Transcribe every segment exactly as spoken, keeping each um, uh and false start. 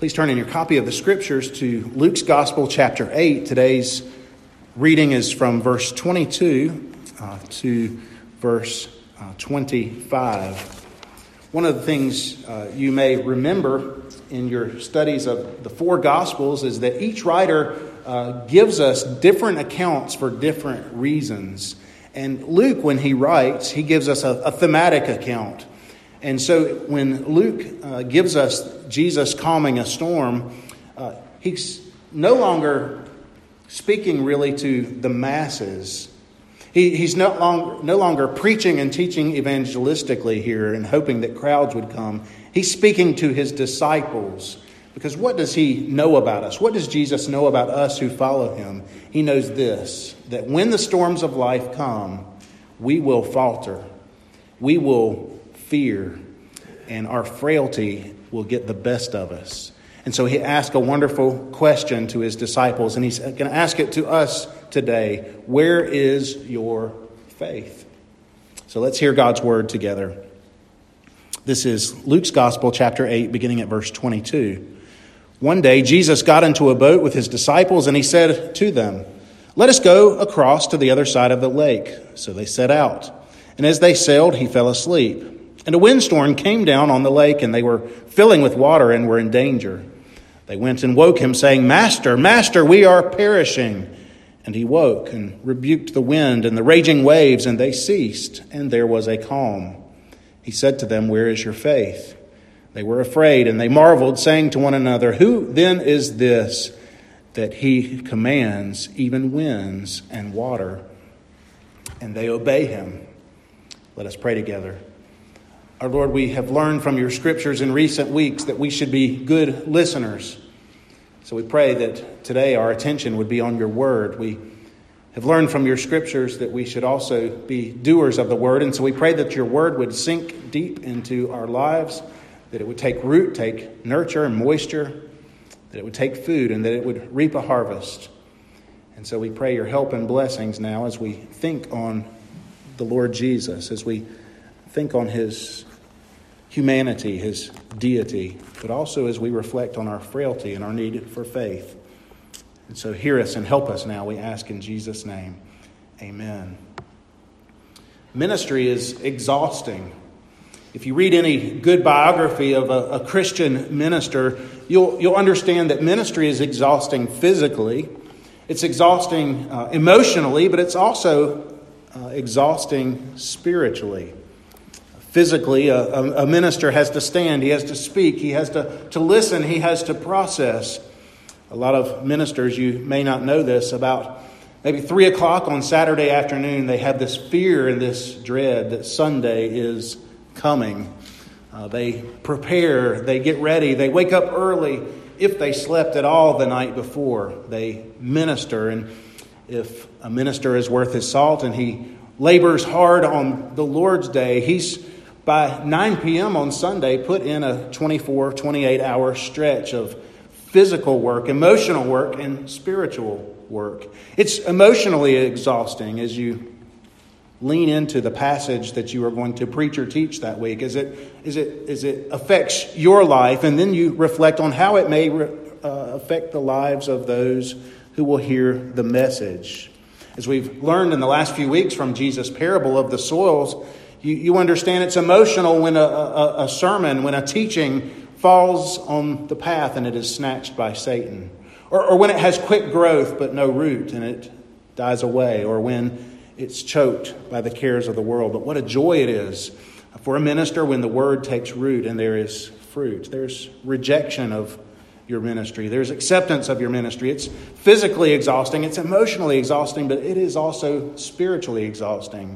Please turn in your copy of the Scriptures to Luke's Gospel, chapter eight. Today's reading is from verse twenty-two uh, to verse uh, twenty-five. One of the things uh, you may remember in your studies of the four Gospels is that each writer uh, gives us different accounts for different reasons. And Luke, when he writes, he gives us a, a thematic account. And so when Luke uh, gives us Jesus calming a storm, uh, he's no longer speaking really to the masses. He, he's no longer, no longer preaching and teaching evangelistically here and hoping that crowds would come. He's speaking to his disciples. Because what does he know about us? What does Jesus know about us who follow him? He knows this, that when the storms of life come, we will falter. We will fear, and our frailty will get the best of us. And so he asked a wonderful question to his disciples, and he's going to ask it to us today. Where is your faith? So let's hear God's word together. This is Luke's Gospel, chapter eight, beginning at verse twenty-two. One day, Jesus got into a boat with his disciples, and he said to them, "Let us go across to the other side of the lake." So they set out. And as they sailed, he fell asleep. And a windstorm came down on the lake, and they were filling with water and were in danger. They went and woke him, saying, "Master, Master, we are perishing." And he woke and rebuked the wind and the raging waves, and they ceased, and there was a calm. He said to them, "Where is your faith?" They were afraid, and they marveled, saying to one another, "Who then is this, that he commands even winds and water, and they obey him?" Let us pray together. Our Lord, we have learned from your scriptures in recent weeks that we should be good listeners. So we pray that today our attention would be on your word. We have learned from your scriptures that we should also be doers of the word. And so we pray that your word would sink deep into our lives, that it would take root, take nurture and moisture, that it would take food, and that it would reap a harvest. And so we pray your help and blessings now as we think on the Lord Jesus, as we think on his humanity, his deity, but also as we reflect on our frailty and our need for faith. And so hear us and help us now, we ask in Jesus' name. Amen. Ministry is exhausting. If you read any good biography of a, a Christian minister, you'll, you'll understand that ministry is exhausting physically. It's exhausting uh, emotionally, but it's also uh, exhausting spiritually. Physically, a, a, a minister has to stand, he has to speak, he has to, to listen, he has to process. A lot of ministers, you may not know this, about maybe three o'clock on Saturday afternoon, they have this fear and this dread that Sunday is coming. Uh, they prepare, they get ready, they wake up early. If they slept at all the night before, they minister. And if a minister is worth his salt and he labors hard on the Lord's day, he's by nine p.m. on Sunday put in a twenty-four, twenty-eight hour stretch of physical work, emotional work, and spiritual work. It's emotionally exhausting as you lean into the passage that you are going to preach or teach that week, as it, as it, as it affects your life, and then you reflect on how it may re, uh, affect the lives of those who will hear the message. As we've learned in the last few weeks from Jesus' parable of the soils, you, you understand it's emotional when a, a, a sermon, when a teaching falls on the path and it is snatched by Satan. Or, or when it has quick growth but no root and it dies away. Or when it's choked by the cares of the world. But what a joy it is for a minister when the word takes root and there is fruit. There's rejection of your ministry. There's acceptance of your ministry. It's physically exhausting. It's emotionally exhausting, but it is also spiritually exhausting.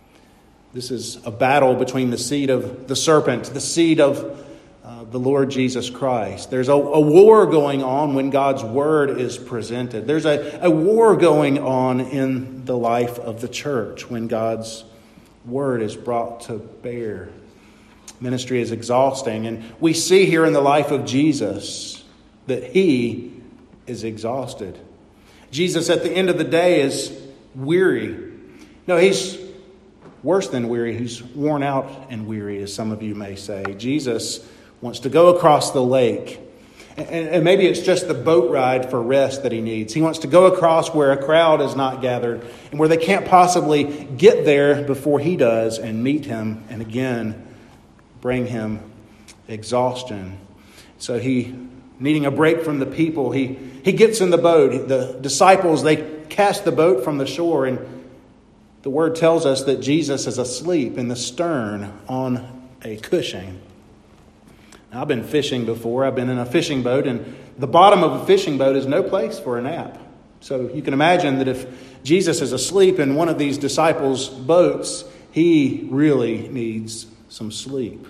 This is a battle between the seed of the serpent, the seed of uh, the Lord Jesus Christ. There's a, a war going on when God's word is presented. There's a, a war going on in the life of the church when God's word is brought to bear. Ministry is exhausting, and we see here in the life of Jesus that he is exhausted. Jesus at the end of the day is weary. No, he's worse than weary. He's worn out and weary, as some of you may say. Jesus wants to go across the lake. And, and maybe it's just the boat ride for rest that he needs. He wants to go across where a crowd is not gathered and where they can't possibly get there before he does and meet him and again bring him exhaustion. So he, needing a break from the people, he, he gets in the boat. The disciples, they cast the boat from the shore, and the word tells us that Jesus is asleep in the stern on a cushion. Now, I've been fishing before. I've been in a fishing boat, and the bottom of a fishing boat is no place for a nap. So you can imagine that if Jesus is asleep in one of these disciples' boats, he really needs some sleep.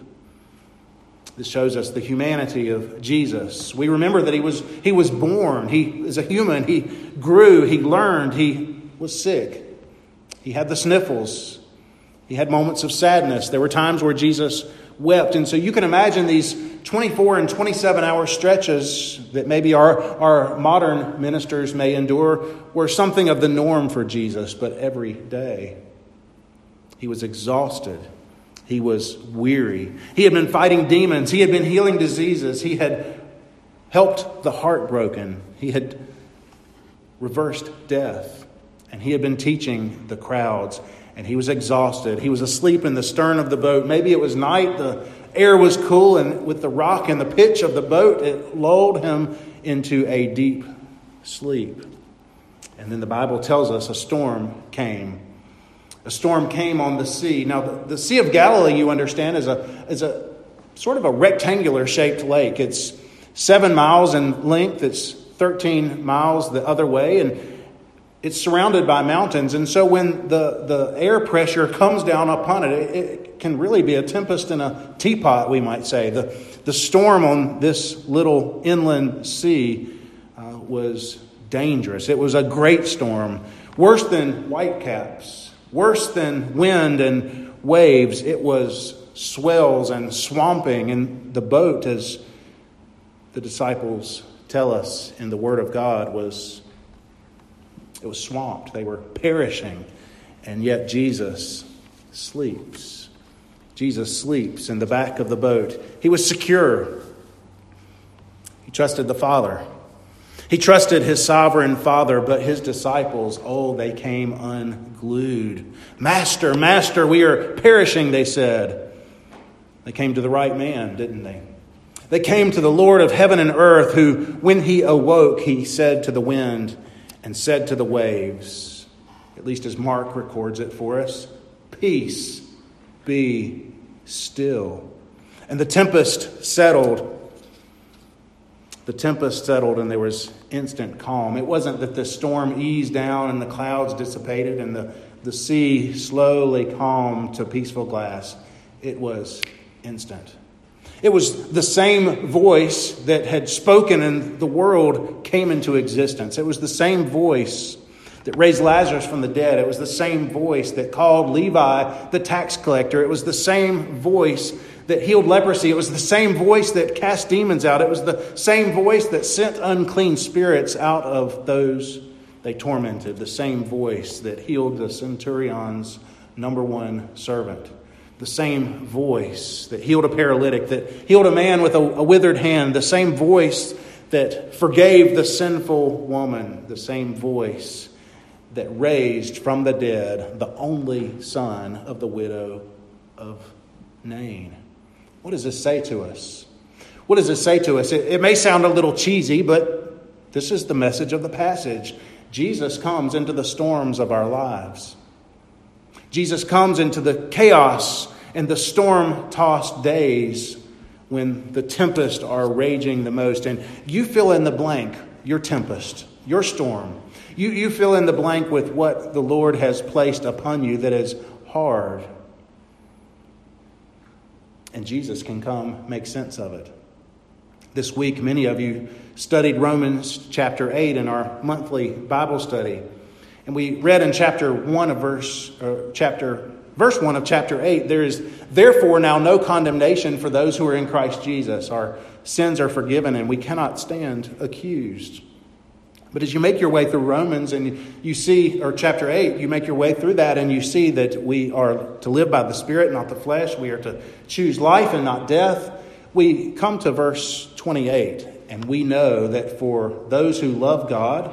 This shows us the humanity of Jesus. We remember that he was he was born. He is a human. He grew. He learned. He was sick. He had the sniffles. He had moments of sadness. There were times where Jesus wept. And so you can imagine these twenty-four and twenty-seven hour stretches that maybe our, our modern ministers may endure were something of the norm for Jesus, but every day he was exhausted. He was weary. He had been fighting demons. He had been healing diseases. He had helped the heartbroken. He had reversed death. And he had been teaching the crowds. And he was exhausted. He was asleep in the stern of the boat. Maybe it was night. The air was cool. And with the rock and the pitch of the boat, it lulled him into a deep sleep. And then the Bible tells us a storm came. A storm came on the sea. Now, the, the Sea of Galilee, you understand, is a is a sort of a rectangular shaped lake. It's seven miles in length. It's thirteen miles the other way, and it's surrounded by mountains. And so when the, the air pressure comes down upon it, it, it can really be a tempest in a teapot, we might say. The, the storm on this little inland sea uh, was dangerous. It was a great storm, worse than whitecaps. Worse than wind and waves, it was swells and swamping. And the boat, as the disciples tell us in the Word of God, was it was swamped. They were perishing. And yet Jesus sleeps. Jesus sleeps in the back of the boat. He was secure. He trusted the Father. He trusted his sovereign Father, but his disciples, oh, they came unglued. Master, Master, we are perishing, they said. They came to the right man, didn't they? They came to the Lord of heaven and earth, who, when he awoke, he said to the wind and said to the waves, at least as Mark records it for us, peace, be still. And the tempest settled. The tempest settled and there was instant calm. It wasn't that the storm eased down and the clouds dissipated and the, the sea slowly calmed to peaceful glass. It was instant. It was the same voice that had spoken and the world came into existence. It was the same voice that raised Lazarus from the dead. It was the same voice that called Levi the tax collector. It was the same voice that healed leprosy. It was the same voice that cast demons out. It was the same voice that sent unclean spirits out of those they tormented. The same voice that healed the centurion's number one servant. The same voice that healed a paralytic, that healed a man with a, a withered hand. The same voice that forgave the sinful woman. The same voice that raised from the dead the only son of the widow of Nain. What does this say to us? What does this say to us? It, it may sound a little cheesy, but this is the message of the passage. Jesus comes into the storms of our lives. Jesus comes into the chaos and the storm-tossed days when the tempests are raging the most. And you fill in the blank, your tempest, your storm. You, you fill in the blank with what the Lord has placed upon you that is hard. And Jesus can come make sense of it. This week, many of you studied Romans chapter eight in our monthly Bible study. And we read in chapter one of verse, uh, chapter, verse one of chapter eight, there is therefore now no condemnation for those who are in Christ Jesus. Our sins are forgiven and we cannot stand accused. But as you make your way through Romans and you see, or chapter eight, you make your way through that and you see that we are to live by the Spirit, not the flesh. We are to choose life and not death. We come to verse twenty-eight and we know that for those who love God,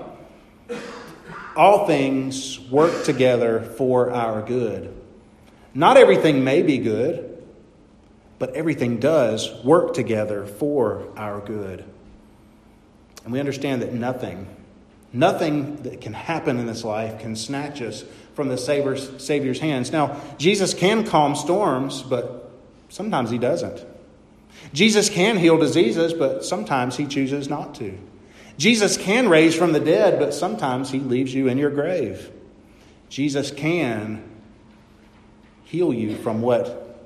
all things work together for our good. Not everything may be good, but everything does work together for our good. And we understand that nothing, nothing that can happen in this life can snatch us from the Savior's, Savior's hands. Now, Jesus can calm storms, but sometimes he doesn't. Jesus can heal diseases, but sometimes he chooses not to. Jesus can raise from the dead, but sometimes he leaves you in your grave. Jesus can heal you from what,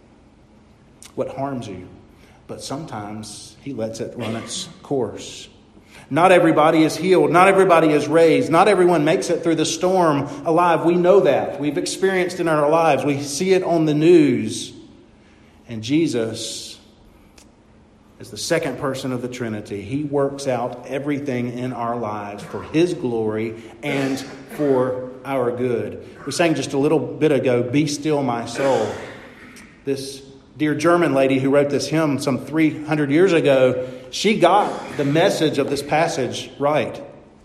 what harms you, but sometimes he lets it run its course. Not everybody is healed. Not everybody is raised. Not everyone makes it through the storm alive. We know that. We've experienced it in our lives. We see it on the news. And Jesus, as the second person of the Trinity, he works out everything in our lives for his glory and for our good. We sang just a little bit ago, "Be Still My Soul." This dear German lady who wrote this hymn some three hundred years ago, she got the message of this passage right.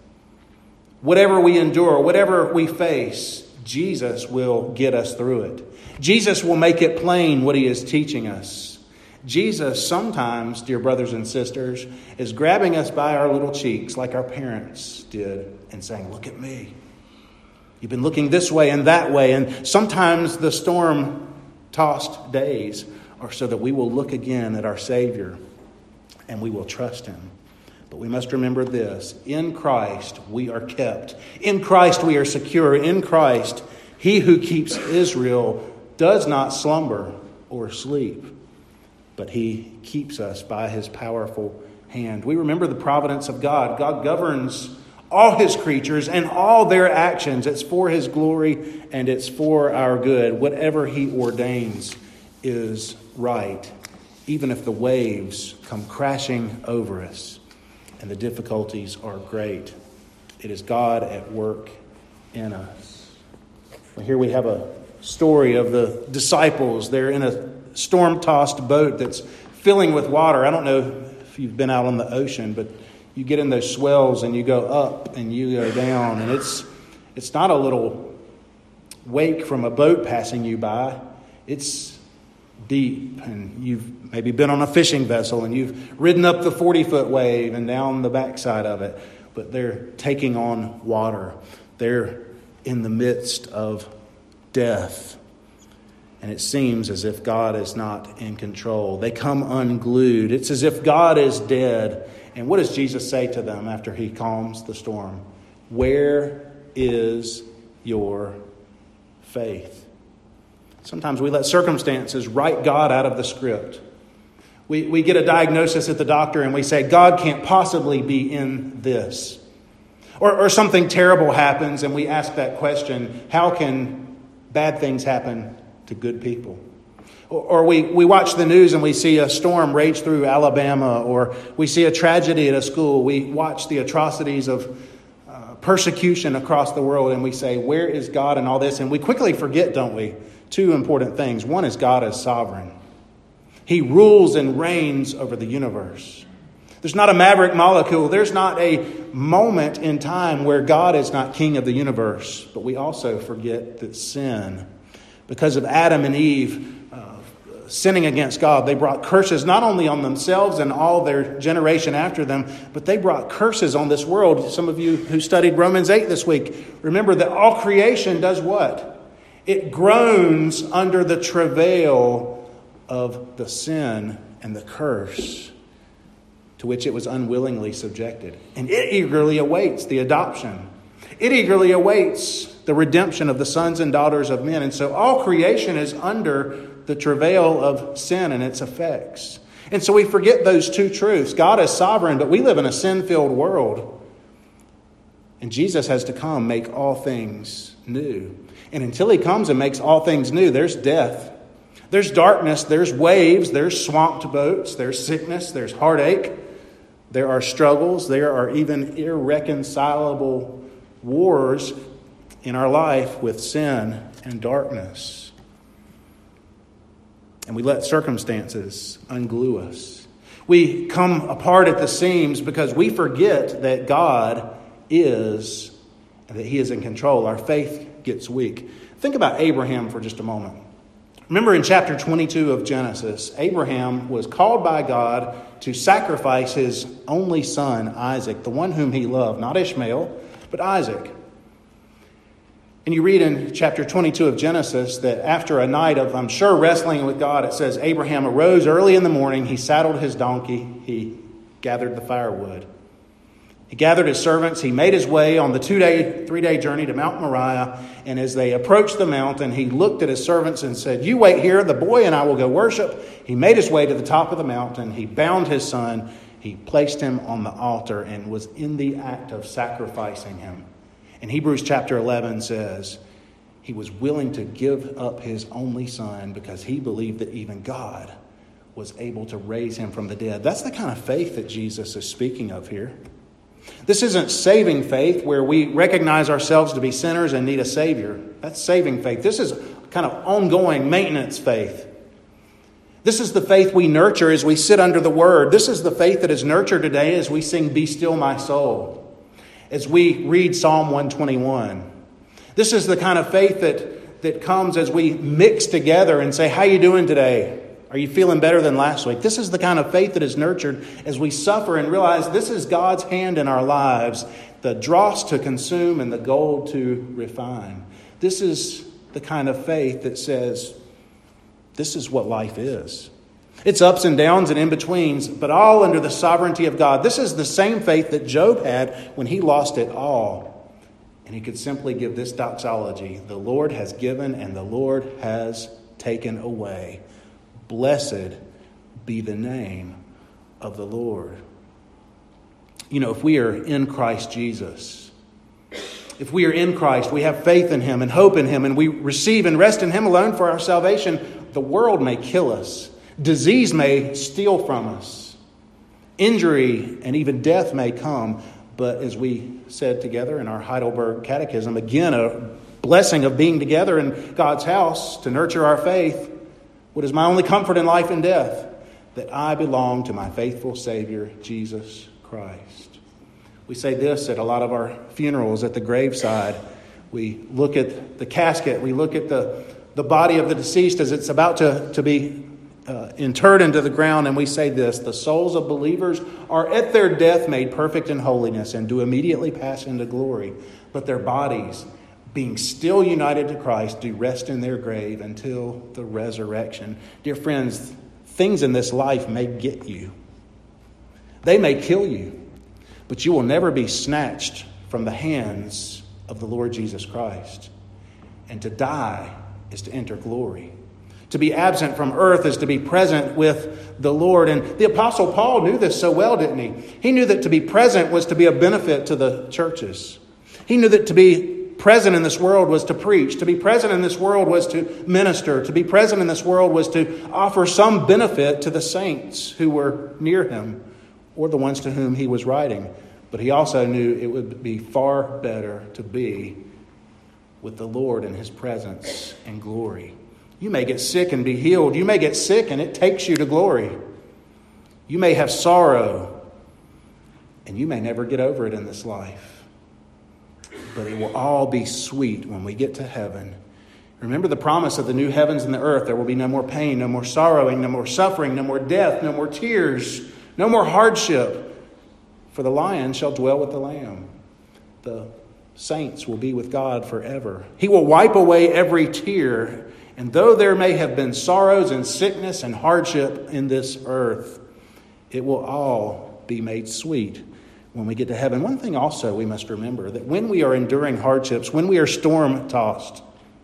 Whatever we endure, whatever we face, Jesus will get us through it. Jesus will make it plain what he is teaching us. Jesus sometimes, dear brothers and sisters, is grabbing us by our little cheeks like our parents did and saying, "Look at me. You've been looking this way and that way." And sometimes the storm-tossed days are so that we will look again at our Savior and we will trust him. But we must remember this: in Christ we are kept. In Christ we are secure. In Christ, he who keeps Israel does not slumber or sleep, but he keeps us by his powerful hand. We remember the providence of God. God governs all his creatures and all their actions. It's for his glory and it's for our good. Whatever he ordains is right, even if the waves come crashing over us and the difficulties are great. It is God at work in us. Well, here we have a story of the disciples. They're in a storm-tossed boat that's filling with water. I don't know if you've been out on the ocean, but you get in those swells and you go up and you go down, and it's it's not a little wake from a boat passing you by. It's deep, and you've maybe been on a fishing vessel and you've ridden up the forty-foot wave and down the backside of it, but they're taking on water. They're in the midst of death. And it seems as if God is not in control. They come unglued. It's as if God is dead. And what does Jesus say to them after he calms the storm? Where is your faith? Sometimes we let circumstances write God out of the script. We, we get a diagnosis at the doctor and we say, God can't possibly be in this. Or, or something terrible happens and we ask that question, how can bad things happen to good people? Or, or we, we watch the news and we see a storm rage through Alabama, or we see a tragedy at a school. We watch the atrocities of uh, persecution across the world and we say, where is God in all this? And we quickly forget, don't we, two important things. One is God is sovereign. He rules and reigns over the universe. There's not a maverick molecule. There's not a moment in time where God is not king of the universe. But we also forget that sin, because of Adam and Eve uh, sinning against God, they brought curses not only on themselves and all their generation after them, but they brought curses on this world. Some of you who studied Romans eight this week, remember that all creation does what? It groans under the travail of the sin and the curse to which it was unwillingly subjected. And it eagerly awaits the adoption. It eagerly awaits the redemption of the sons and daughters of men. And so all creation is under the travail of sin and its effects. And so we forget those two truths. God is sovereign, but we live in a sin-filled world. And Jesus has to come, make all things new. And until he comes and makes all things new, there's death. There's darkness, there's waves, there's swamped boats, there's sickness, there's heartache. There are struggles. There are even irreconcilable wars in our life with sin and darkness. And we let circumstances unglue us. We come apart at the seams because we forget that God is, that He is in control. Our faith gets weak. Think about Abraham for just a moment. Remember in chapter twenty-two of Genesis, Abraham was called by God to sacrifice his only son, Isaac, the one whom he loved, not Ishmael, but Isaac. And you read in chapter twenty-two of Genesis that after a night of, I'm sure, wrestling with God, it says Abraham arose early in the morning, he saddled his donkey, he gathered the firewood. He gathered his servants, he made his way on the two-day, three-day journey to Mount Moriah, and as they approached the mountain, he looked at his servants and said, "You wait here, the boy and I will go worship." He made his way to the top of the mountain, he bound his son, he placed him on the altar, and was in the act of sacrificing him. And Hebrews chapter eleven says he was willing to give up his only son because he believed that even God was able to raise him from the dead. That's the kind of faith that Jesus is speaking of here. This isn't saving faith where we recognize ourselves to be sinners and need a Savior. That's saving faith. This is kind of ongoing maintenance faith. This is the faith we nurture as we sit under the Word. This is the faith that is nurtured today as we sing "Be Still My Soul," as we read Psalm one twenty-one. This is the kind of faith that, that comes as we mix together and say, "How you doing today? Are you feeling better than last week?" This is the kind of faith that is nurtured as we suffer and realize this is God's hand in our lives, the dross to consume and the gold to refine. This is the kind of faith that says, this is what life is. It's ups and downs and in-betweens, but all under the sovereignty of God. This is the same faith that Job had when he lost it all. And he could simply give this doxology: "The Lord has given and the Lord has taken away. Blessed be the name of the Lord." You know, if we are in Christ Jesus, if we are in Christ, we have faith in Him and hope in Him, and we receive and rest in Him alone for our salvation, the world may kill us. Disease may steal from us. Injury and even death may come. But as we said together in our Heidelberg Catechism, again, a blessing of being together in God's house to nurture our faith. What is my only comfort in life and death? That I belong to my faithful Savior, Jesus Christ. We say this at a lot of our funerals at the graveside. We look at the casket. We look at the, the body of the deceased as it's about to, to be uh, interred into the ground. And we say this: the souls of believers are at their death made perfect in holiness and do immediately pass into glory. But their bodies, being still united to Christ, do rest in their grave until the resurrection. Dear friends, things in this life may get you. They may kill you, but you will never be snatched from the hands of the Lord Jesus Christ. And to die is to enter glory. To be absent from earth is to be present with the Lord. And the Apostle Paul knew this so well, didn't he? He knew that to be present was to be a benefit to the churches. He knew that to be present in this world was to preach. To be present in this world was to minister. To be present in this world was to offer some benefit to the saints who were near him or the ones to whom he was writing. But he also knew it would be far better to be with the Lord in His presence and glory. You may get sick and be healed. You may get sick and it takes you to glory. You may have sorrow and you may never get over it in this life. But it will all be sweet when we get to heaven. Remember the promise of the new heavens and the earth. There will be no more pain, no more sorrowing, no more suffering, no more death, no more tears, no more hardship. For the lion shall dwell with the lamb. The saints will be with God forever. He will wipe away every tear. And though there may have been sorrows and sickness and hardship in this earth, it will all be made sweet when we get to heaven. One thing also we must remember, that when we are enduring hardships, when we are storm-tossed,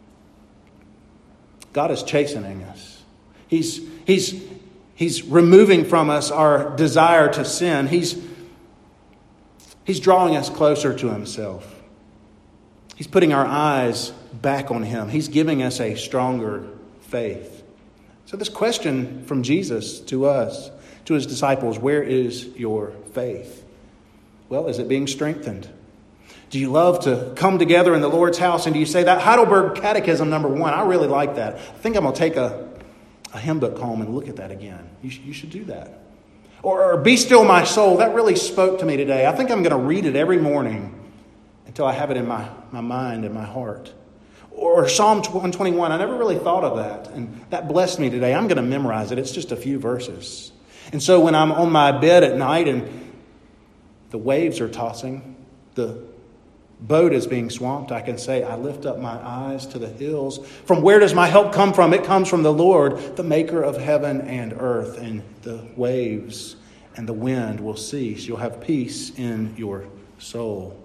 God is chastening us. He's, he's, he's removing from us our desire to sin. He's, he's drawing us closer to Himself. He's putting our eyes back on Him. He's giving us a stronger faith. So this question from Jesus to us, to His disciples, where is your faith? Well, is it being strengthened? Do you love to come together in the Lord's house? And do you say that? Heidelberg Catechism number one, I really like that. I think I'm going to take a, a hymn book home and look at that again. You, sh- you should do that. Or, or Be Still My Soul, that really spoke to me today. I think I'm going to read it every morning until I have it in my, my mind and my heart. Or Psalm one twenty-one, I never really thought of that. And that blessed me today. I'm going to memorize it. It's just a few verses. And so when I'm on my bed at night and the waves are tossing, the boat is being swamped, I can say, I lift up my eyes to the hills. From where does my help come from? It comes from the Lord, the maker of heaven and earth. And the waves and the wind will cease. You'll have peace in your soul.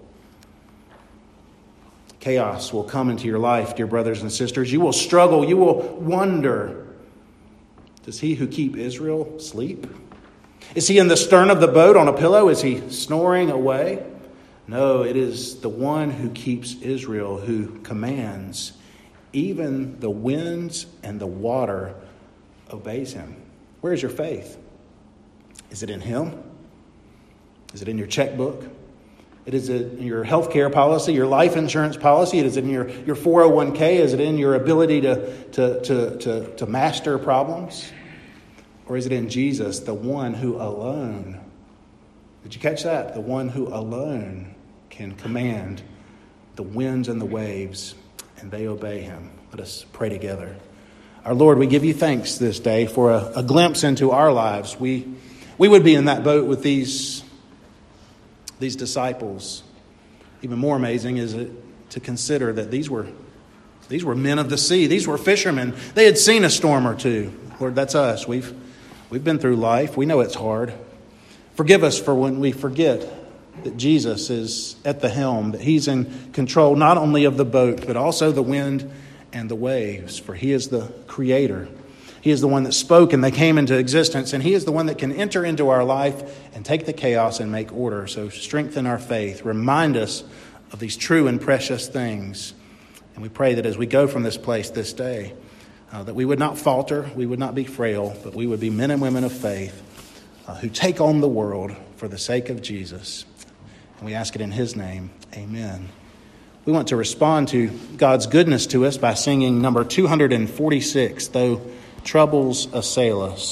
Chaos will come into your life, dear brothers and sisters. You will struggle. You will wonder, does he who keep Israel sleep? Is he in the stern of the boat on a pillow? Is he snoring away? No, it is the one who keeps Israel who commands. Even the winds and the water obeys him. Where is your faith? Is it in him? Is it in your checkbook? It is in your health care policy, your life insurance policy. It is in your, your four oh one k. Is it in your ability to, to, to, to, to master problems? Or is it in Jesus, the one who alone, did you catch that? The one who alone can command the winds and the waves, and they obey him. Let us pray together. Our Lord, we give you thanks this day for a, a glimpse into our lives. We, we would be in that boat with these These disciples. Even more amazing is it to consider that these were these were men of the sea. These were fishermen. They had seen a storm or two. Lord, that's us. We've we've been through life. We know it's hard. Forgive us for when we forget that Jesus is at the helm, that he's in control not only of the boat, but also the wind and the waves. For he is the creator. He is the one that spoke and they came into existence, and he is the one that can enter into our life and take the chaos and make order. So strengthen our faith. Remind us of these true and precious things. And we pray that as we go from this place this day, uh, that we would not falter, we would not be frail, but we would be men and women of faith uh, who take on the world for the sake of Jesus. And we ask it in his name. Amen. We want to respond to God's goodness to us by singing number two forty-six, Though Troubles Assail Us.